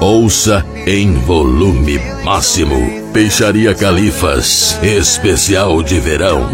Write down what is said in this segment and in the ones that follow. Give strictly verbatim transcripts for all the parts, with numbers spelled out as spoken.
Ouça em volume máximo. Peixaria Califas, especial de verão.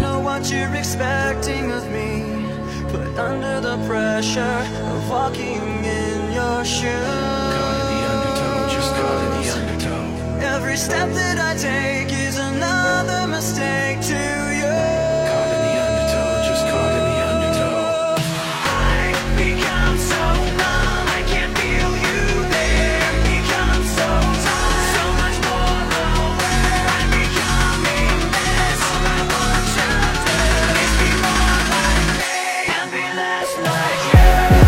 Every step that I take is another mistake to you. Caught in the undertow, just caught in the undertow. I become so numb, I can't feel you there. Become so tired, so much more aware. I'm becoming this. All I want to do is be more like me and be less like you.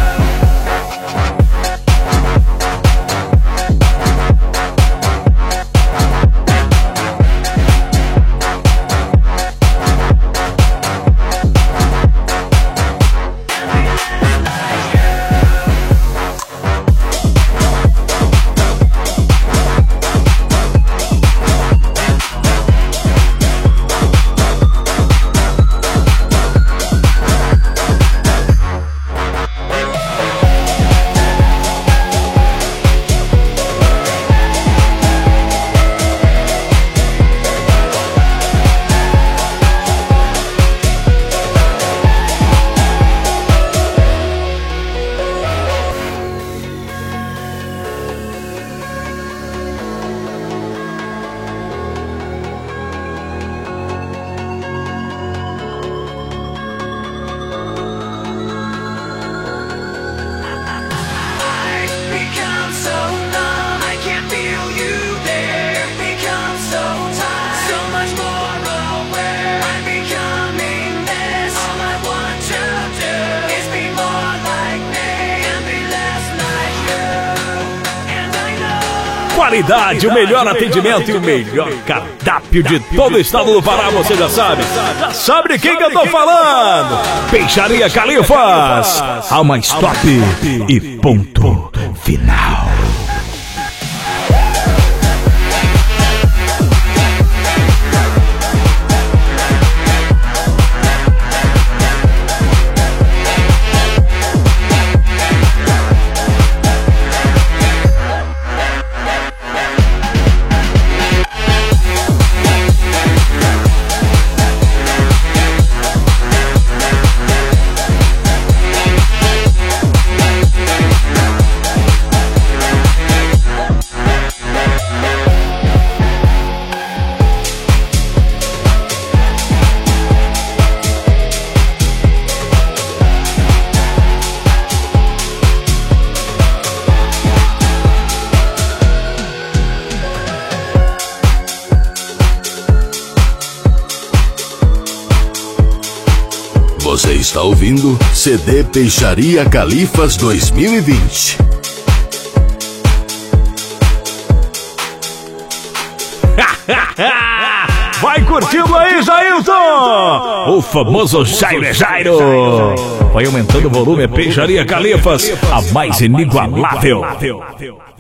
Qualidade, o melhor atendimento e o melhor cardápio de todo o estado do Pará, você já sabe. Já sabe de quem que eu tô falando? Peixaria Califas, a mais top e ponto final. Você está ouvindo C D Peixaria Califas dois mil e vinte. Vai curtindo aí, Jailton! O famoso Jairo Jairo. Vai aumentando o volume, Peixaria Califas, a mais inigualável.